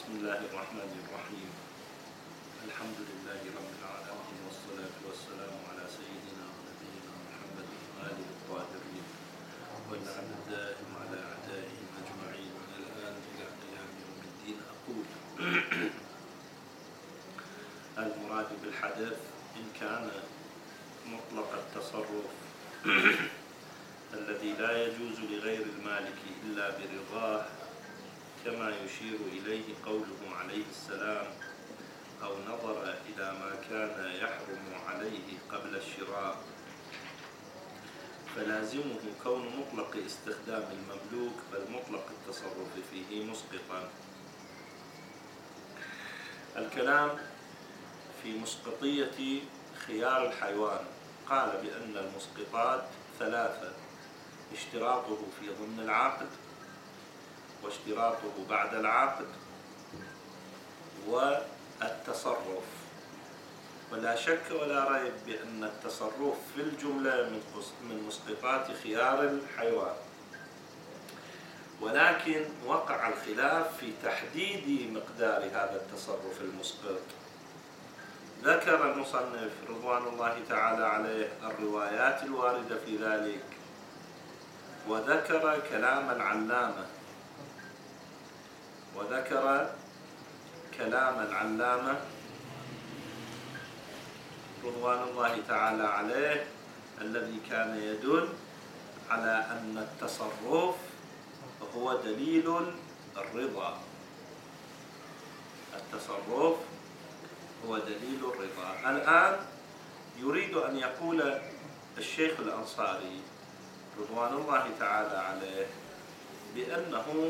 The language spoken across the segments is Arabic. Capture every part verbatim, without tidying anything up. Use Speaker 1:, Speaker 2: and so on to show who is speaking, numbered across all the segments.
Speaker 1: بسم الله الرحمن الرحيم. الحمد لله رب العالمين، والصلاة والسلام على سيدنا ونبينا محمد وآله الطاهرين، واللعن الدائم على أعدائهم أجمعين من الآن إلى قيام يوم الدين. أقول المراد بالحدث إن كان مطلق التصرف الذي لا يجوز لغير المالك إلا برضاه، كما يشير إليه قوله عليه السلام: أو نظر إلى ما كان يحرم عليه قبل الشراء، فلازمه كون مطلق استخدام المملوك بل مطلق التصرف فيه مسقطا. الكلام في مسقطية خيار الحيوان. قال بأن المسقطات ثلاثة: اشتراطه في ضمن العقد، واشتراطه بعد العقد، والتصرف. ولا شك ولا ريب بأن التصرف في الجملة من مسقطات خيار الحيوان، ولكن وقع الخلاف في تحديد مقدار هذا التصرف المسقط. ذكر المصنف رضوان الله تعالى عليه الروايات الواردة في ذلك، وذكر كلام العلامة وذكر كلام العلامة رضوان الله تعالى عليه الذي كان يدل على أن التصرف هو دليل الرضا. التصرف هو دليل الرضا. الآن يريد أن يقول الشيخ الأنصاري رضوان الله تعالى عليه بأنه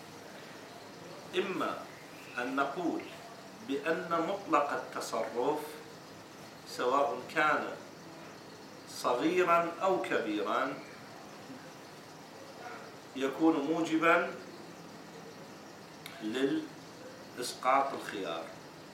Speaker 1: إما أن نقول بأن مطلق التصرف سواء كان صغيرا أو كبيرا يكون موجبا للإسقاط الخيار.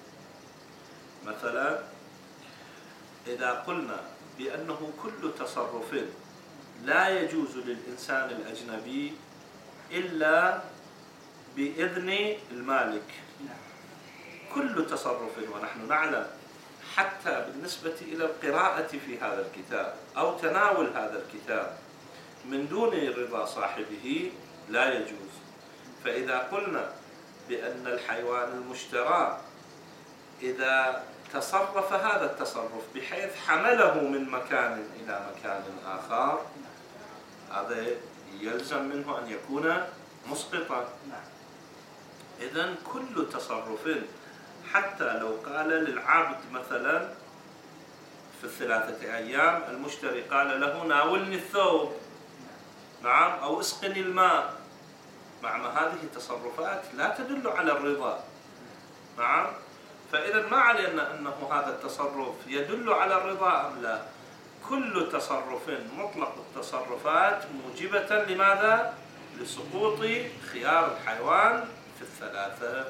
Speaker 1: مثلا إذا قلنا بأنه كل تصرف لا يجوز للإنسان الأجنبي إلا بإذن المالك، كل تصرف، ونحن نعلم حتى بالنسبة إلى القراءة في هذا الكتاب أو تناول هذا الكتاب من دون رضا صاحبه لا يجوز. فإذا قلنا بأن الحيوان المشترى إذا تصرف هذا التصرف بحيث حمله من مكان إلى مكان آخر، هذا يلزم منه أن يكون مسقطا. إذن كل تصرف، حتى لو قال للعبد مثلا في الثلاثة أيام، المشتري قال له ناولني الثوب، نعم، أو اسقني الماء، مع ما هذه تصرفات لا تدل على الرضا، نعم. فإذا ما علينا أنه هذا التصرف يدل على الرضا أم لا. كل تصرف مطلق التصرفات موجبة لماذا؟ لسقوط خيار الحيوان في الثلاثة.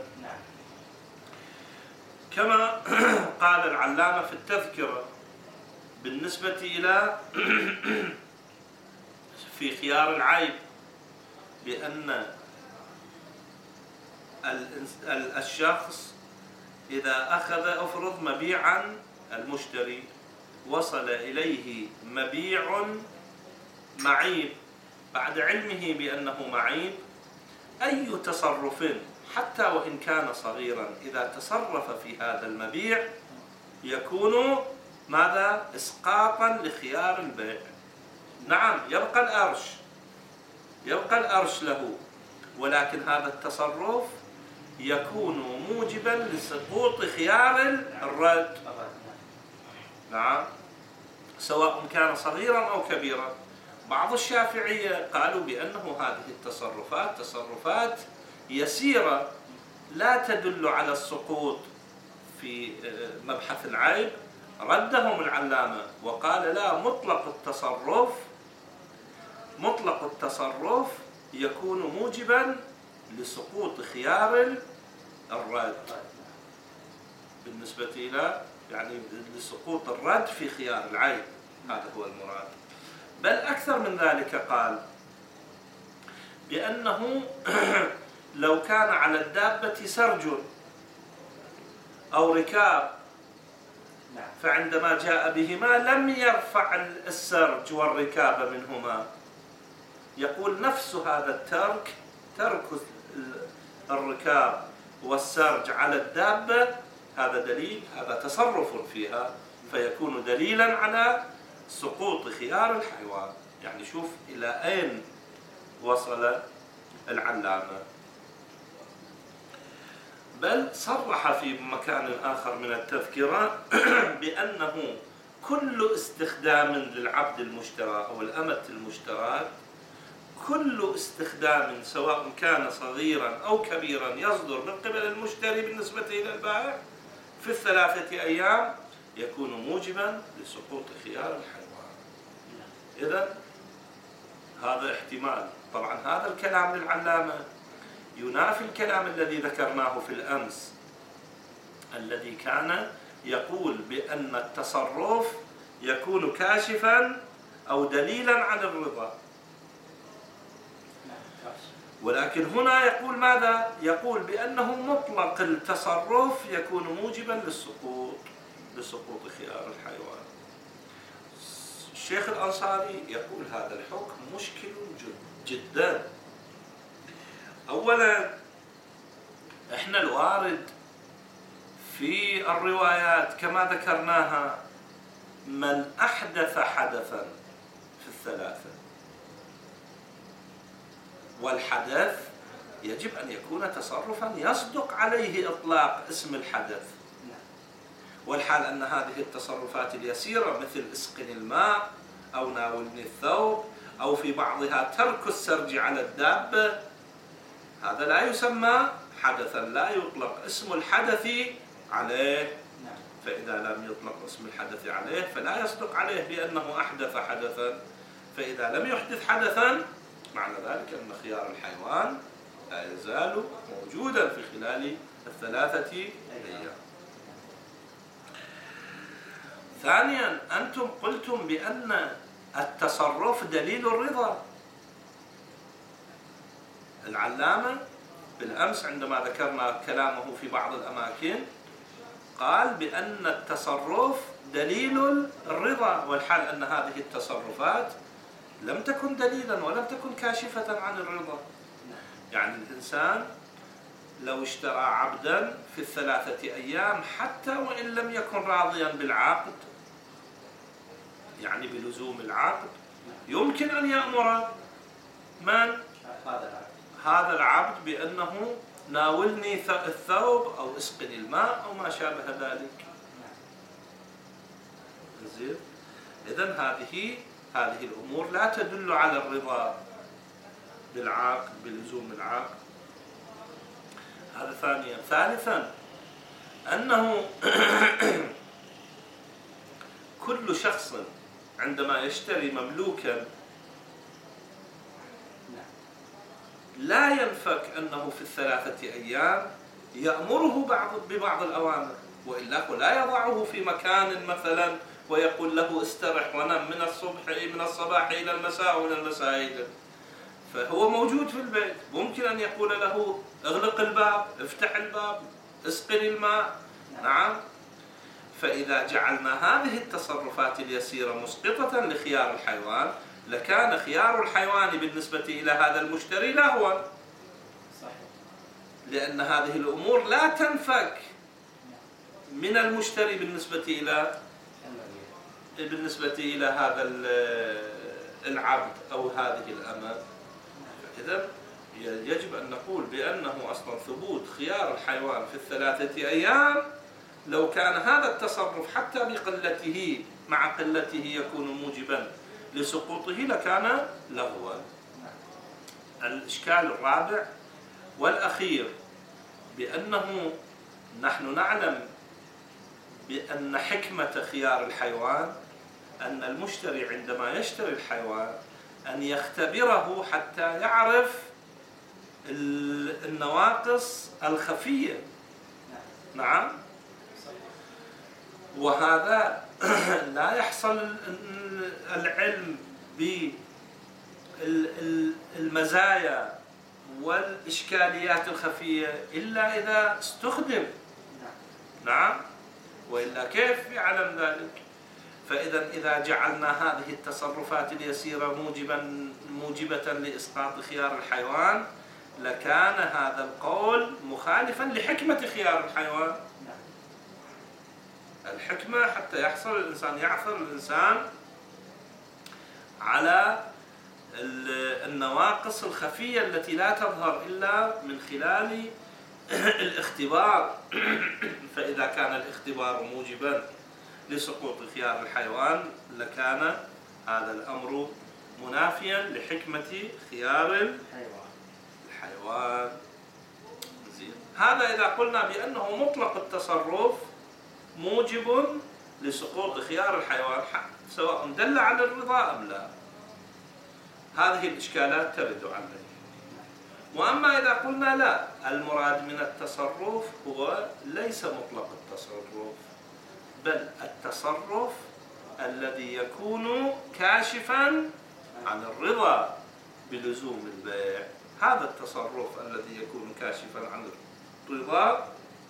Speaker 1: كما قال العلامة في التذكرة بالنسبة إلى في خيار العيب بأن الشخص إذا أخذ أفرض مبيعا، المشتري وصل إليه مبيع معيب بعد علمه بأنه معيب، أي تصرف حتى وإن كان صغيرا إذا تصرف في هذا المبيع يكون ماذا؟ إسقاطا لخيار البيع. نعم، يبقى الأرش يبقى الأرش له، ولكن هذا التصرف يكون موجبا لسقوط خيار الرد، نعم، سواء كان صغيرا أو كبيرا. بعض الشافعية قالوا بأنه هذه التصرفات تصرفات يسيرة لا تدل على السقوط في مبحث العيب. ردهم العلامة وقال لا، مطلق التصرف مطلق التصرف يكون موجبا لسقوط خيار الرد بالنسبة إلى يعني لسقوط الرد في خيار العيب، هذا هو المراد. بل أكثر من ذلك، قال بأنه لو كان على الدابة سرج أو ركاب، فعندما جاء بهما لم يرفع السرج والركاب منهما. يقول نفس هذا الترك، ترك الركاب والسرج على الدابة، هذا دليل، هذا تصرف فيها، فيكون دليلا على سقوط خيار الحيوان. يعني شوف إلى أين وصل العلامة. بل صرح في مكان آخر من التذكرة بأنه كل استخدام للعبد المشترى أو الأمة المشترى، كل استخدام سواء كان صغيرا أو كبيرا يصدر من قبل المشتري بالنسبة إلى البائع في الثلاثة أيام يكون موجبا لسقوط خيار الحيوان. إذن هذا احتمال. طبعا هذا الكلام للعلامة ينافي الكلام الذي ذكرناه في الأمس، الذي كان يقول بأن التصرف يكون كاشفا أو دليلا على الرضا. ولكن هنا يقول ماذا؟ يقول بأنه مطلق التصرف يكون موجبا للسقوط لسقوط خيار الحيوان. الشيخ الأنصاري يقول هذا الحكم مشكل جدا. أولا احنا الوارد في الروايات كما ذكرناها من أحدث حدثا في الثلاثة، والحدث يجب أن يكون تصرفا يصدق عليه إطلاق اسم الحدث، والحال أن هذه التصرفات اليسيرة مثل اسقني الماء أو ناولني الثوب أو في بعضها ترك السرج على الدابة، هذا لا يسمى حدثا، لا يطلق اسم الحدث عليه. فإذا لم يطلق اسم الحدث عليه فلا يصدق عليه بأنه أحدث حدثا. فإذا لم يحدث حدثا معنى ذلك أن خيار الحيوان لا يزال موجودا في خلال الثلاثة أيام. ثانيا أنتم قلتم بأن التصرف دليل الرضا. العلامة بالأمس عندما ذكرنا كلامه في بعض الأماكن قال بأن التصرف دليل الرضا، والحال أن هذه التصرفات لم تكن دليلا ولم تكن كاشفة عن الرضا. يعني الإنسان لو اشترى عبدا في الثلاثة أيام حتى وإن لم يكن راضيا بالعقد، يعني بلزوم العقد، يمكن أن يأمر من؟ هذا العبد بأنه ناولني الثوب أو اسقني الماء أو ما شابه ذلك. زين. إذن هذه هذه الأمور لا تدل على الرضا بالعقد بلزوم العقد. هذا ثانيا. ثالثا أنه كل شخص عندما يشتري مملوكا لا ينفك أنه في الثلاثة أيام يأمره بعض ببعض الأوامر، وإلا لا يضعه في مكان مثلا ويقول له استرح ونم من الصبح من الصباح إلى المساء ومن المساء إلى، فهو موجود في البيت. ممكن أن يقول له اغلق الباب، افتح الباب، اسقني الماء. نعم. فإذا جعلنا هذه التصرفات اليسيرة مسقطة لخيار الحيوان لكان خيار الحيوان بالنسبة إلى هذا المشتري لهوا، لأن هذه الأمور لا تنفك من المشتري بالنسبة إلى بالنسبة إلى هذا العبد أو هذه الأمة. إذن يجب أن نقول بأنه أصلا ثبوت خيار الحيوان في الثلاثة أيام لو كان هذا التصرف حتى بقلته مع قلته يكون موجبا لسقوطه لكان لغوا. الإشكال الرابع والأخير بأنه نحن نعلم بأن حكمة خيار الحيوان أن المشتري عندما يشتري الحيوان أن يختبره حتى يعرف النواقص الخفية. نعم. وهذا لا يحصل العلم بالمزايا والإشكاليات الخفية إلا إذا استخدم. نعم، وإلا كيف يعلم ذلك؟ فإذا إذا جعلنا هذه التصرفات اليسيرة موجبا موجبة لإسقاط خيار الحيوان لكان هذا القول مخالفا لحكمة خيار الحيوان. الحكمة حتى يحصل الإنسان يعثر الإنسان على النواقص الخفية التي لا تظهر إلا من خلال الاختبار. فإذا كان الاختبار موجبا لسقوط خيار الحيوان لكان هذا الأمر منافيا لحكمة خيار الحيوان. زين. هذا إذا قلنا بأنه مطلق التصرف موجب لسقوط خيار الحيوان سواء دل على الرضا أم لا. هذه الإشكالات ترد عليه. وأما إذا قلنا لا، المراد من التصرف هو ليس مطلق التصرف بل التصرف الذي يكون كاشفا عن الرضا بلزوم البيع. هذا التصرف الذي يكون كاشفا عن الرضا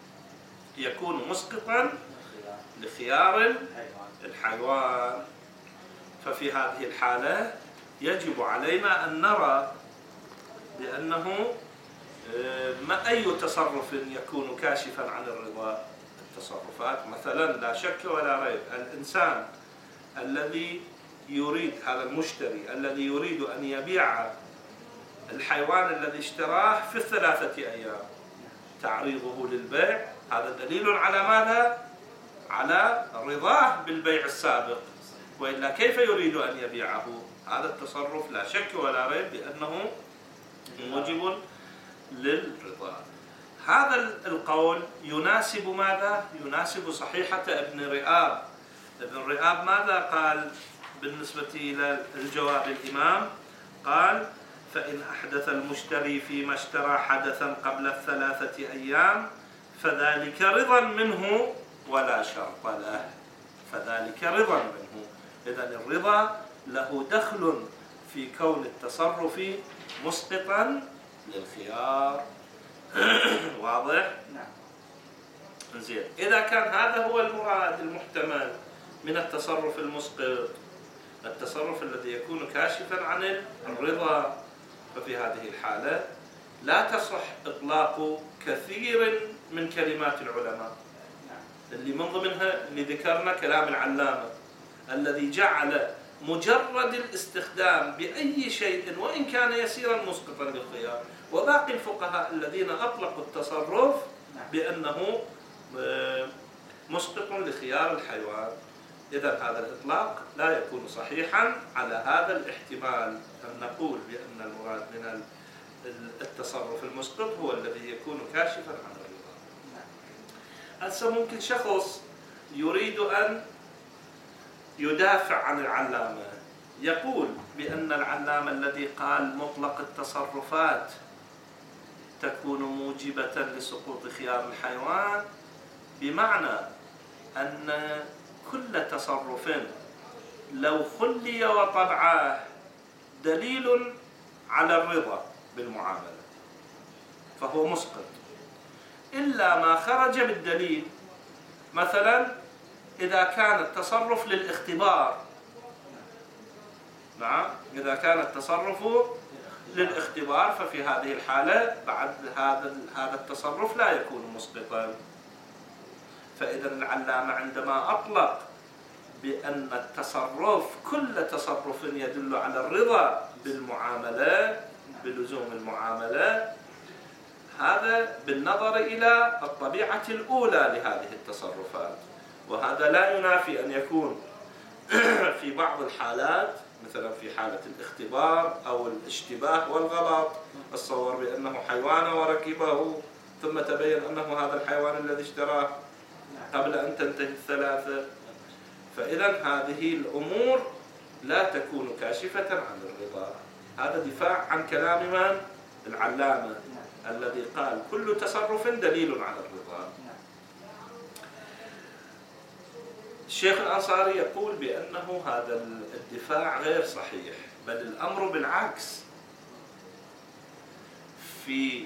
Speaker 1: يكون مسقطا لخيار الحيوان. ففي هذه الحالة يجب علينا أن نرى بأنه ما أي تصرف يكون كاشفا عن الرضا. التصرفات مثلا لا شك ولا ريب الإنسان الذي يريد، هذا المشتري الذي يريد أن يبيع الحيوان الذي اشتراه في الثلاثة أيام تعريضه للبيع، هذا دليل على ماذا؟ على رضاه بالبيع السابق، وإلا كيف يريد أن يبيعه؟ هذا التصرف لا شك ولا ريب بأنه موجب للرضا. هذا القول يناسب ماذا؟ يناسب صحيحة ابن رئاب. ابن رئاب ماذا قال بالنسبة إلى الجواب الإمام؟ قال: فإن أحدث المشتري فيما اشترى حدثا قبل الثلاثة أيام فذلك رضا منه ولا شرط له. فذلك رضا منه. إذن الرضا له دخل في كون التصرف مسقطا للخيار. واضح؟ نعم. زين. إذا كان هذا هو المراد المحتمل من التصرف المسقط، التصرف الذي يكون كاشفا عن الرضا، ففي هذه الحالة لا تصح إطلاق كثير من كلمات العلماء اللي من ضمنها اللي ذكرنا كلام العلامة الذي جعل مجرد الاستخدام بأي شيء وإن كان يسيرا مسقطا للخيار، وباقي الفقهاء الذين أطلقوا التصرف بأنه مسقط لخيار الحيوان. إذن هذا الإطلاق لا يكون صحيحا على هذا الاحتمال أن نقول بأن المراد من التصرف المسقط هو الذي يكون كاشفا عن الرضا. هسه ممكن شخص يريد أن يدافع عن العلامة، يقول بأن العلامة الذي قال مطلق التصرفات تكون موجبة لسقوط خيار الحيوان بمعنى أن كل تصرف لو خلي وطبعه دليل على الرضا بالمعاملة فهو مسقط، إلا ما خرج بالدليل. مثلا إذا كان التصرف للاختبار، نعم، إذا كان التصرف للاختبار ففي هذه الحالة بعد هذا هذا التصرف لا يكون مسقطا. فإذا العلامة عندما أطلق بأن التصرف كل تصرف يدل على الرضا بالمعاملة بلزوم المعاملة، هذا بالنظر إلى الطبيعة الأولى لهذه التصرفات. وهذا لا ينافي أن يكون في بعض الحالات مثلا في حالة الاختبار أو الاشتباه والغلط، الصور بأنه حيوان وركبه ثم تبين أنه هذا الحيوان الذي اشتراه قبل أن تنتهي الثلاثة. فإذا هذه الأمور لا تكون كاشفة عن الرضا. هذا دفاع عن كلام من؟ العلامة الذي قال كل تصرف دليل على الرضا. الشيخ الأنصاري يقول بأنه هذا الدفاع غير صحيح، بل الأمر بالعكس. في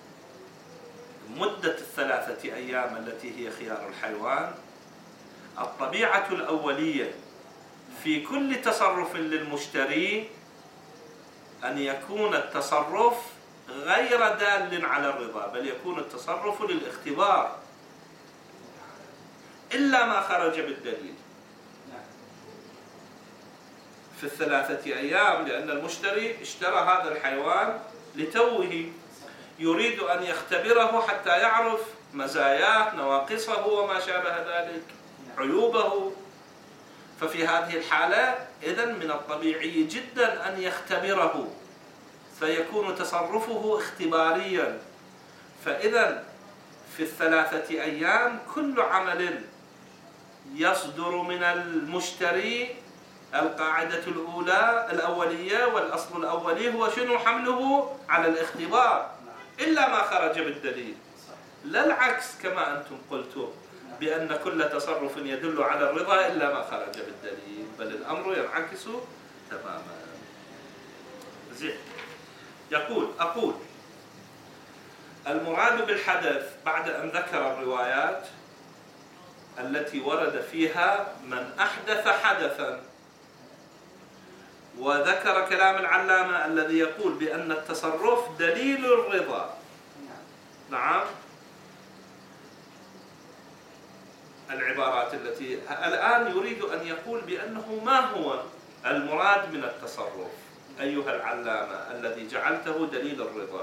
Speaker 1: مدة الثلاثة أيام التي هي خيار الحيوان، الطبيعة الأولية في كل تصرف للمشتري أن يكون التصرف غير دال على الرضا، بل يكون التصرف للاختبار إلا ما خرج بالدليل في الثلاثة أيام، لأن المشتري اشترى هذا الحيوان لتوه، يريد أن يختبره حتى يعرف مزاياه، نواقصه وما شابه ذلك، عيوبه. ففي هذه الحالة إذن من الطبيعي جدا أن يختبره، فيكون تصرفه اختباريا. فإذا في الثلاثة أيام كل عمل يصدر من المشتري، القاعدة الأولى الأولية والأصل الأولي هو شنو؟ حمله على الاختبار إلا ما خرج بالدليل، لا العكس كما أنتم قلتم بأن كل تصرف يدل على الرضا إلا ما خرج بالدليل، بل الأمر ينعكس تماما. زين. يقول أقول المراد بالحدث بعد أن ذكر الروايات التي ورد فيها من أحدث حدثا، وذكر كلام العلامة الذي يقول بأن التصرف دليل الرضا. نعم. العبارات التي الآن يريد أن يقول بأنه ما هو المراد من التصرف أيها العلامة الذي جعلته دليل الرضا،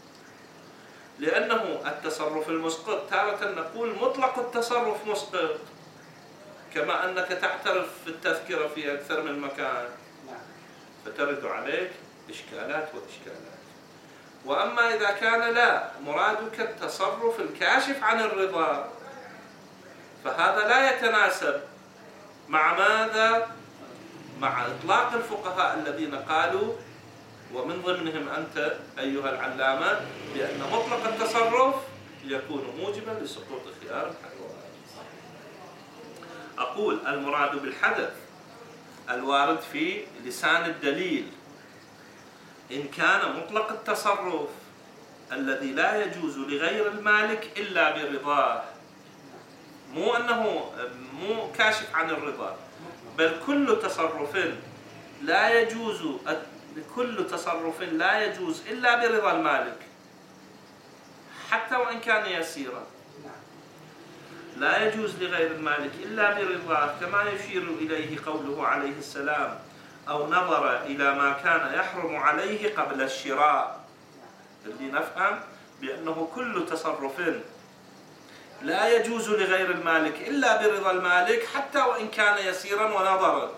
Speaker 1: لأنه التصرف المسقط تارة نقول مطلق التصرف مسقط، كما أنك تعترف في التذكرة في أكثر من مكان، فترد عليك إشكالات وإشكالات. وأما إذا كان لا مرادك التصرف الكاشف عن الرضا، فهذا لا يتناسب مع ماذا؟ مع إطلاق الفقهاء الذين قالوا، ومن ضمنهم أنت أيها العلامة، بأن مطلق التصرف يكون موجبا لسقوط خيار الحيوان. أقول المراد بالحدث الوارد في لسان الدليل إن كان مطلق التصرف الذي لا يجوز لغير المالك إلا برضاه، مو أنه مو كاشف عن الرضا، بل كل تصرف لا يجوز كل تصرف لا يجوز إلا برضا المالك حتى وإن كان يسيرا، لا يجوز لغير المالك إلا برضاه، كما يشير إليه قوله عليه السلام: أو نظر إلى ما كان يحرم عليه قبل الشراء. اللي نفهم بأنه كل تصرف لا يجوز لغير المالك إلا برضا المالك حتى وإن كان يسيرا ونظرا.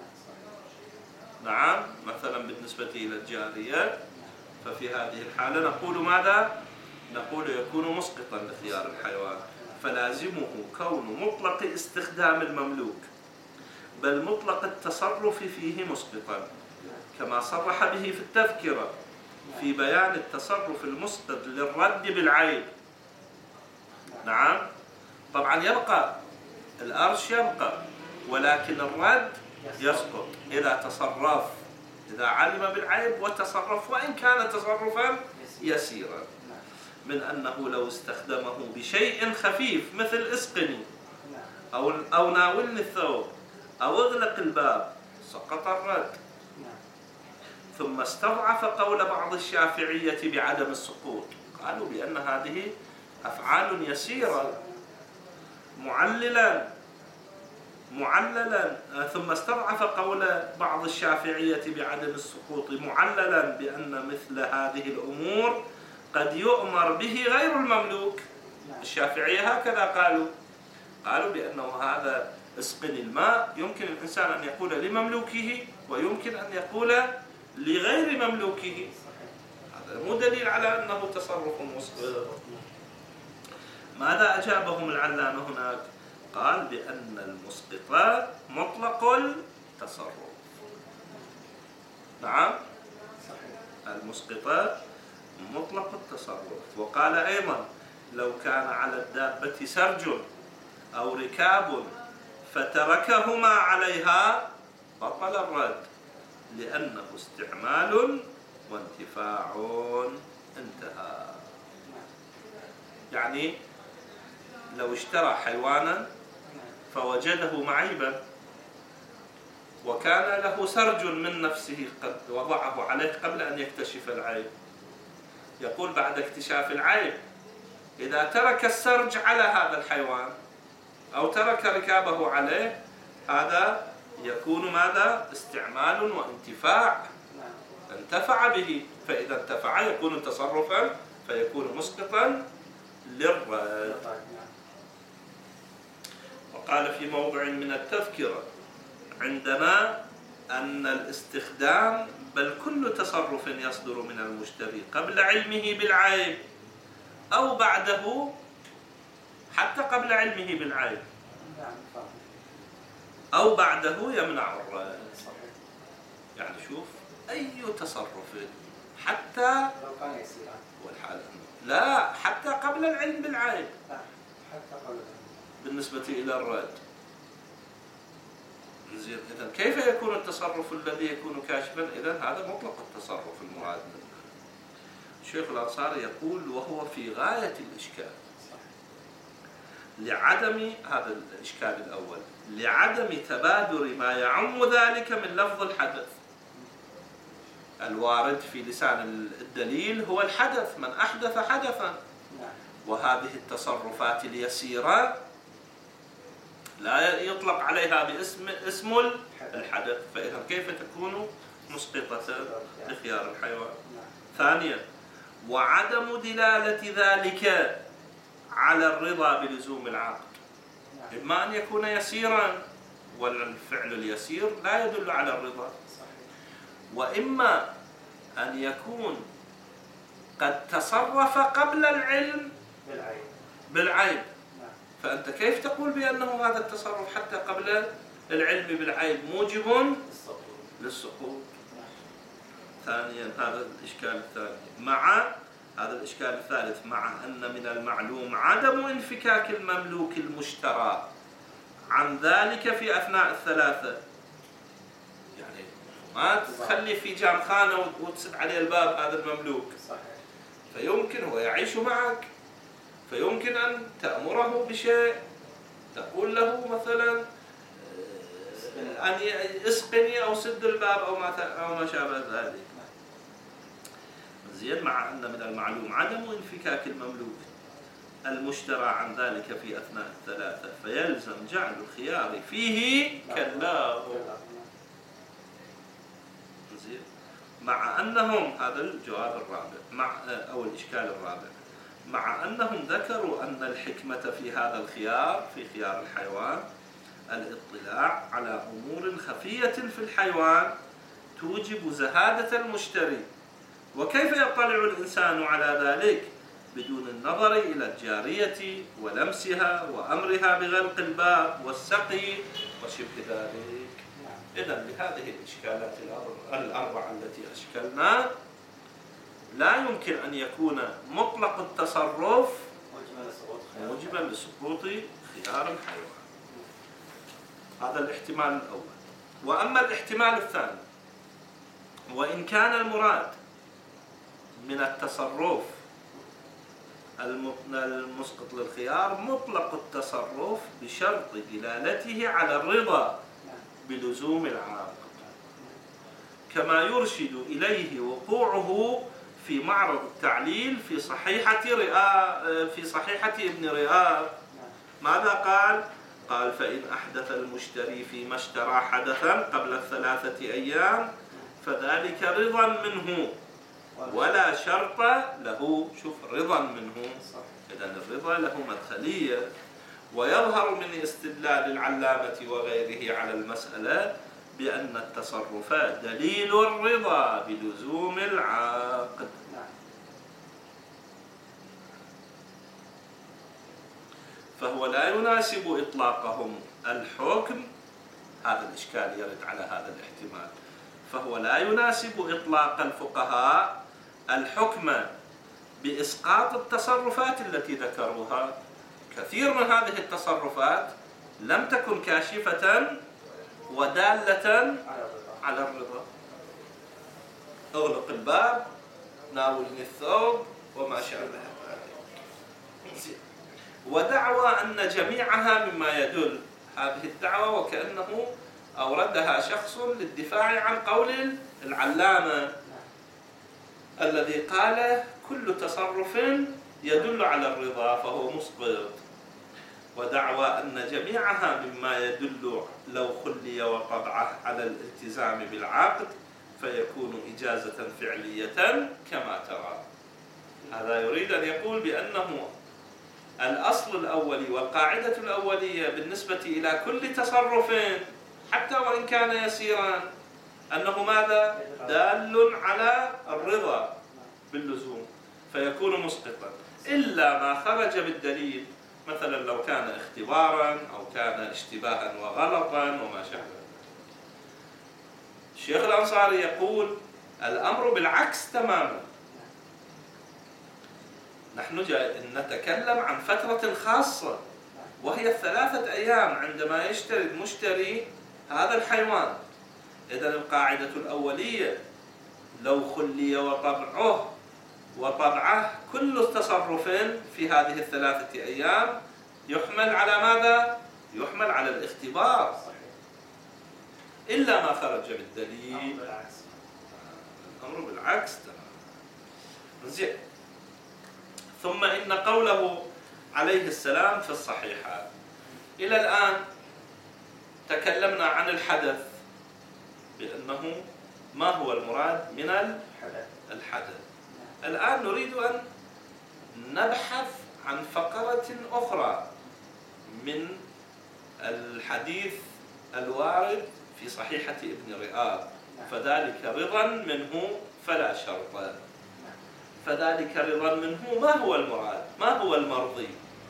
Speaker 1: نعم. مثلا بالنسبة إلى الجارية، ففي هذه الحالة نقول ماذا؟ نقول يكون مسقطا لخيار الحيوان، فلازمه كون مطلق استخدام المملوك، بل مطلق التصرف فيه مسقطا، كما صرح به في التذكرة في بيان التصرف المسقط للرد بالعيب. نعم. طبعا يبقى الأرش يبقى، ولكن الرد يسقط إذا تصرف، إذا علم بالعيب وتصرف وإن كان تصرفا يسيرا، من أنه لو استخدمه بشيء خفيف مثل اسقني أو أو ناولني الثوب أو اغلق الباب سقط الرد. ثم استضعف قول بعض الشافعية بعدم السقوط، قالوا بأن هذه أفعال يسيرة معللا معللا ثم استضعف قول بعض الشافعية بعدم السقوط معللا بأن مثل هذه الأمور قد يؤمر به غير المملوك. الشافعية هكذا قالوا، قالوا بأنه هذا اسقني الماء يمكن الإنسان أن يقول لمملوكه ويمكن أن يقول لغير مملوكه، هذا مو دليل على أنه تصرف مسقط. ماذا أجابهم العلامة هناك؟ قال بأن المسقط مطلق التصرف. نعم. المسقط مطلق التصرف. وقال أيضا: لو كان على الدابة سرج أو ركاب فتركهما عليها بطل الرد، لأنه استعمال وانتفاع. انتهى. يعني لو اشترى حيوانا فوجده معيبا وكان له سرج من نفسه قد وضعه عليه قبل أن يكتشف العيب، يقول بعد اكتشاف العيب إذا ترك السرج على هذا الحيوان أو ترك ركابه عليه هذا يكون ماذا؟ استعمال وانتفاع، انتفع به، فإذا انتفع يكون تصرفا فيكون مسقطا للرد. وقال في موضع من التذكرة عندنا أن الاستخدام بل كل تصرف يصدر من المشتري قبل علمه بالعيب أو بعده، حتى قبل علمه بالعيب أو بعده يمنع الرد. يعني شوف أي تصرف حتى والحال لا حتى قبل العلم بالعيب بالنسبة إلى الرد. زين، إذن كيف يكون التصرف الذي يكون كاشفا؟ إذن هذا مطلق التصرف المراد منه. الشيخ الأنصاري يقول وهو في غاية الإشكال لعدم هذا الإشكال الأول لعدم تبادر ما يعم ذلك من لفظ الحدث. الوارد في لسان الدليل هو الحدث، من أحدث حدثا، وهذه التصرفات اليسيرة لا يطلق عليها باسم اسم الحدث، فإذا كيف تكون مسقطة لخيار الحيوان؟ ثانيا وعدم دلالة ذلك على الرضا بلزوم العقد، إما أن يكون يسيرا والفعل اليسير لا يدل على الرضا، وإما أن يكون قد تصرف قبل العلم بالعيب، فأنت كيف تقول بأنه هذا التصرف حتى قبل العلم بالعيب موجب للسقوط؟ ثانيا هذا الإشكال الثاني مع هذا الإشكال الثالث مع أن من المعلوم عدم انفكاك المملوك المشترى عن ذلك في أثناء الثلاثة. يعني ما تخلي في جام خانة وتسد عليه الباب هذا المملوك، فيمكن هو يعيش معك، فيمكن أن تأمره بشيء، تقول له مثلا أن اسقني أو سد الباب أو ما أو ما شابه ذلك. زين، مع أن من المعلوم عدم انفكاك المملوك المشترى عن ذلك في أثناء الثلاثة، فيلزم جعل الخيار فيه كالله. زين، مع أنهم هذا الجواب الرابع مع أو الإشكال الرابع مع أنهم ذكروا أن الحكمة في هذا الخيار في خيار الحيوان الاطلاع على أمور خفية في الحيوان توجب زهادة المشتري، وكيف يطلع الإنسان على ذلك بدون النظر إلى الجارية ولمسها وأمرها بغلق الباب والسقي وشبه ذلك. إذن لهذه الإشكالات الأربعة التي أشكلنا لا يمكن أن يكون مطلق التصرف موجبا لسقوط خيار الحيوان. هذا الاحتمال الأول. وأما الاحتمال الثاني، وإن كان المراد من التصرف المسقط للخيار مطلق التصرف بشرط دلالته على الرضا بلزوم العاقد، كما يرشد إليه وقوعه في معرض التعليل في صحيحة رئاب في صحيحة ابن رئاب. ماذا قال؟ قال فإن أحدث المشتري فيما اشترى حدثا قبل الثلاثة أيام فذلك رضا منه ولا شرط له. شوف، رضا منه، إذن الرضا له مدخلية. ويظهر من استدلال العلامة وغيره على المسألة بأن التصرف دليل الرضا بلزوم العقد. فهو لا يناسب إطلاقهم الحكم، هذا الإشكال يرد على هذا الاحتمال، فهو لا يناسب إطلاق الفقهاء الحكم بإسقاط التصرفات التي ذكروها. كثير من هذه التصرفات لم تكن كاشفة ودالة على الرضا. اغلق الباب ناولني الثوب وما شابه ذلك. ودعوى أن جميعها مما يدل، هذه الدعوة وكأنه أوردها شخص للدفاع عن قول العلامة الذي قال كل تصرف يدل على الرضا فهو مسقط. ودعوى أن جميعها مما يدل لو خلي وطبعه على الالتزام بالعقد فيكون إجازة فعلية كما ترى. هذا يريد أن يقول بأنه الأصل الأولي والقاعدة الأولية بالنسبة إلى كل تصرف حتى وإن كان يسيرا أنه ماذا؟ دال على الرضا باللزوم فيكون مسقطا، إلا ما خرج بالدليل، مثلا لو كان اختبارا أو كان اشتباها وغلطا وما شابه. الشيخ الأنصاري يقول الأمر بالعكس تماما. نحن نتكلم عن فترة خاصة وهي الثلاثة أيام عندما يشتري المشتري هذا الحيوان. إذن القاعدة الأولية لو خلي وطبعه وطبعه كل تصرف في هذه الثلاثة أيام يحمل على ماذا؟ يحمل على الاختبار، إلا ما خرج بالدليل. الأمر بالعكس زين. ثم إن قوله عليه السلام في الصحيحات. إلى الآن تكلمنا عن الحدث بأنه ما هو المراد من الحدث. الآن نريد أن نبحث عن فقرة أخرى من الحديث الوارد في صحيحة ابن رئاب، فذلك رضا منه فلا شرط. فذلك رضا منه ما هو المراد؟ ما هو المرضي؟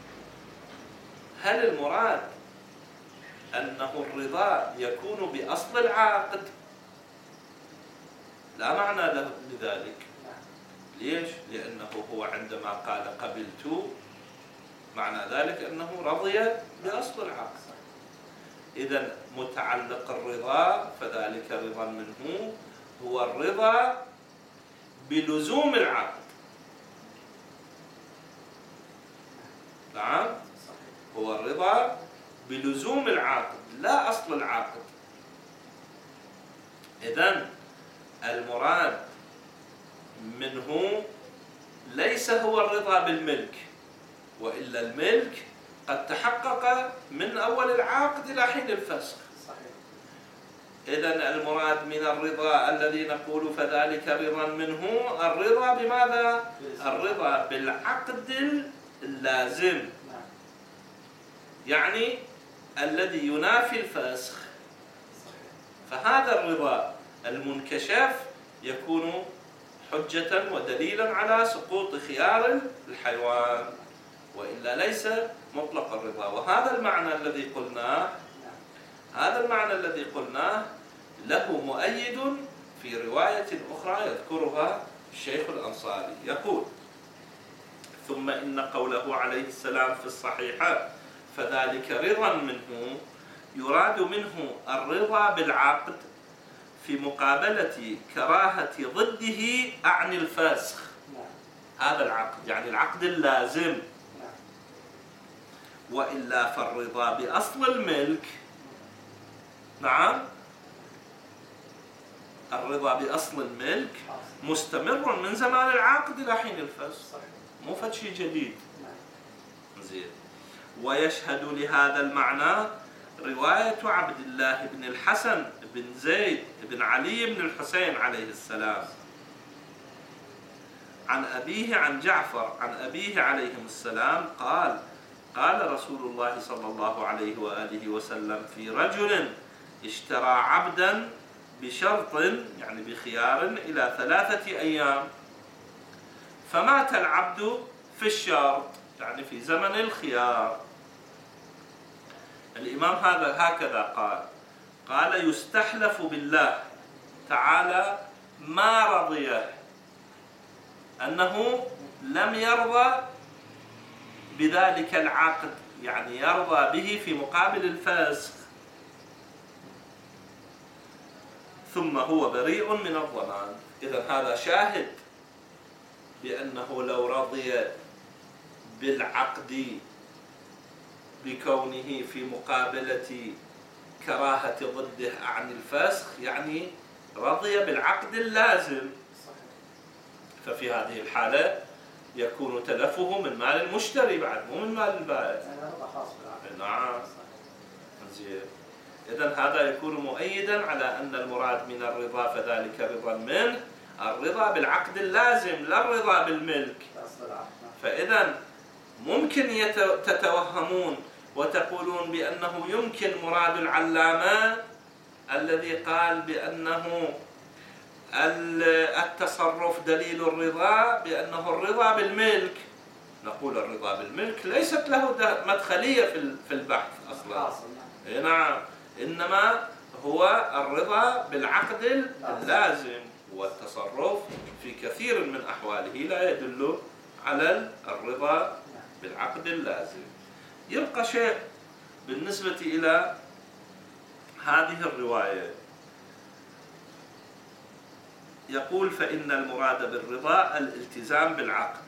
Speaker 1: هل المراد أنه الرضا يكون بأصل العقد؟ لا معنى له لذلك. ليش؟ لأنه هو عندما قال قبلت معنى ذلك أنه رضي بأصل العقد. إذن متعلق الرضا فذلك رضا منه هو الرضا بلزوم العقد. نعم، هو الرضا بلزوم العقد لا أصل العقد. إذن المراد منه ليس هو الرضا بالملك، وإلا الملك قد تحقق من أول العقد إلى حين الفسخ. إذن المراد من الرضا الذي نقول فذلك رضا منه الرضا بماذا؟ الرضا بالعقد اللازم، يعني الذي ينافي الفسخ. فهذا الرضا المنكشف يكون حجة ودليلا على سقوط خيار الحيوان، وإلا ليس مطلق الرضا. وهذا المعنى الذي قلناه هذا المعنى الذي قلناه له مؤيد في رواية أخرى يذكرها الشيخ الأنصاري. يقول ثم إن قوله عليه السلام في الصحيحة فذلك رضا منه يراد منه الرضا بالعقد في مقابلة كراهة ضده عن الفسخ. هذا العقد يعني العقد اللازم. وإلا فالرضا بأصل الملك، نعم، الرضا بأصل الملك مستمر من زمان العقد إلى حين الفسخ، مو فد شيء جديد. زين. ويشهد لهذا المعنى رواية عبد الله بن الحسن بن زيد بن علي بن الحسين عليه السلام عن أبيه عن جعفر عن أبيه عليهم السلام قال قال رسول الله صلى الله عليه وآله وسلم في رجل اشترى عبدا بشرط يعني بخيار إلى ثلاثة أيام فمات العبد في الشرط يعني في زمن الخيار. الإمام هذا هكذا قال قال يستحلف بالله تعالى ما رضيه أنه لم يرضى بذلك العقد، يعني يرضى به في مقابل الفسخ، ثم هو بريء من الضمان. إذن هذا شاهد بأنه لو رضي بالعقد بكونه في مقابلة كراهة ضده عن الفسخ، يعني رضي بالعقد اللازم، ففي هذه الحالة يكون تلفه من مال المشتري بعد، مو من مال البائع. نعم. زين. إذن هذا يكون مؤيدا على أن المراد من الرضا فذلك رضا منه، الرضا بالعقد اللازم لا الرضا بالملك. فإذا ممكن تتوهمون وتقولون بأنه يمكن مراد العلامة الذي قال بأنه التصرف دليل الرضا بأنه الرضا بالملك. نقول الرضا بالملك ليست له مدخلية في البحث أصلا. نعم، إنما هو الرضا بالعقد اللازم، والتصرف في كثير من أحواله لا يدل على الرضا بالعقد اللازم. يبقى شيء بالنسبة إلى هذه الرواية، يقول فإن المراد بالرضا الالتزام بالعقد.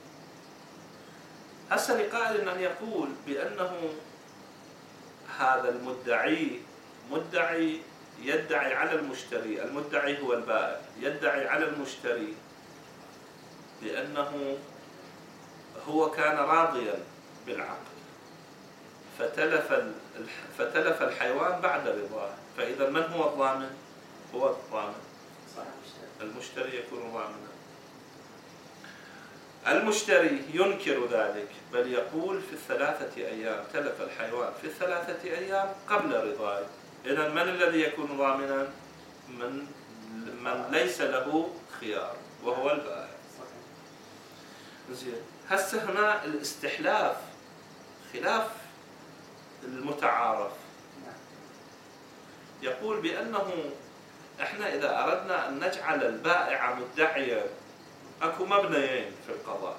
Speaker 1: هسه لقائل أن يقول بأنه هذا المدعي مدعي يدعي على المشتري، المدعي هو البائع، يدعي على المشتري بأنه هو كان راضيا بالعقد فتلف فتلف الحيوان بعد رضاه، فإذا من هو الضامن؟ هو الضامن، المشتري يكون ضامنا. المشتري ينكر ذلك، بل يقول في الثلاثة أيام، تلف الحيوان في الثلاثة أيام قبل رضاه. إذا من الذي يكون ضامنا؟ من من ليس له خيار وهو البائع. زين. هسه هنا الاستحلاف خلاف المتعارف. يقول بأنه احنا إذا أردنا أن نجعل البائع مدعيا أكو مبنيين في القضاء.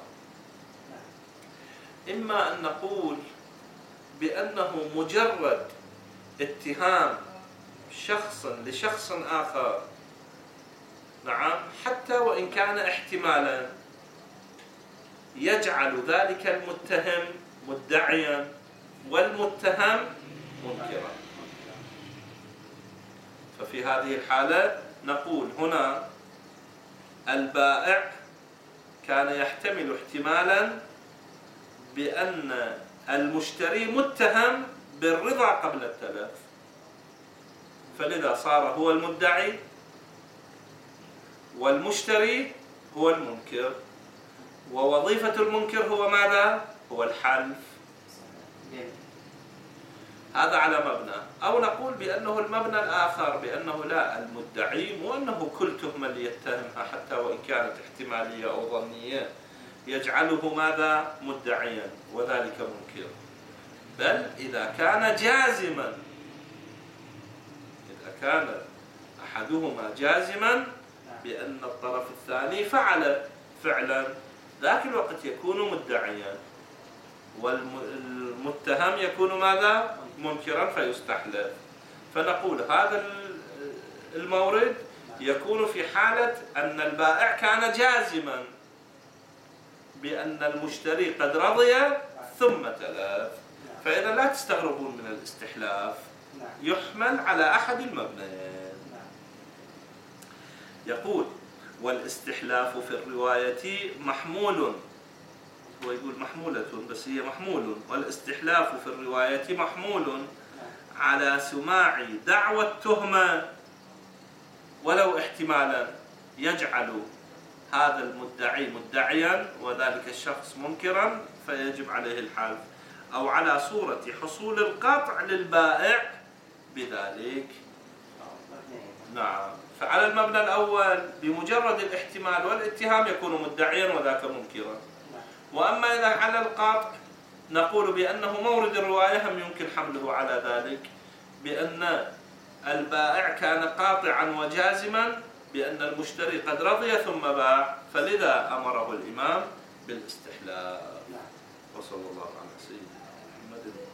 Speaker 1: إما أن نقول بأنه مجرد اتهام شخص لشخص آخر، نعم، حتى وإن كان احتمالا، يجعل ذلك المتهم مدعيا والمتهم منكرا. ففي هذه الحالة نقول هنا البائع كان يحتمل احتمالا بأن المشتري متهم بالرضا قبل التلف، فلذا صار هو المدعي والمشتري هو المنكر، ووظيفة المنكر هو ماذا؟ هو الحلف. هذا على مبنى. أو نقول بأنه المبنى الآخر بأنه لا، المدعي مو أنه كل تهمة اللي يتهمها حتى وإن كانت احتمالية أو ظنية يجعله ماذا؟ مدعيا وذلك منكر، بل إذا كان جازما، إذا كان أحدهما جازما بأن الطرف الثاني فعل فعلا، ذاك الوقت يكون مدعيا والمتهم يكون ماذا؟ منكرا فيستحلف. فنقول هذا المورد يكون في حالة أن البائع كان جازما بأن المشتري قد رضي ثم تلف، فإذا لا تستغربون من الاستحلاف، يحمل على أحد المبنيين. يقول والاستحلاف في الرواية محمول، هو يقول محمولة بس هي محمول، والاستحلاف في الرواية محمول على سماع دعوى التهمة ولو احتمالا يجعل هذا المدعي مدعيا وذلك الشخص منكرا فيجب عليه الحلف، أو على صورة حصول القطع للبائع بذلك. نعم. فعلى المبنى الأول بمجرد الاحتمال والاتهام يكون مدعيا وذاك منكرا. وأما إذا على القطع نقول بأنه مورد الرواية هم يمكن حمله على ذلك، بأن البائع كان قاطعا وجازما بأن المشتري قد رضي ثم باع، فلذا أمره الإمام بالاستحلال. وصلى الله على سيدنا محمد.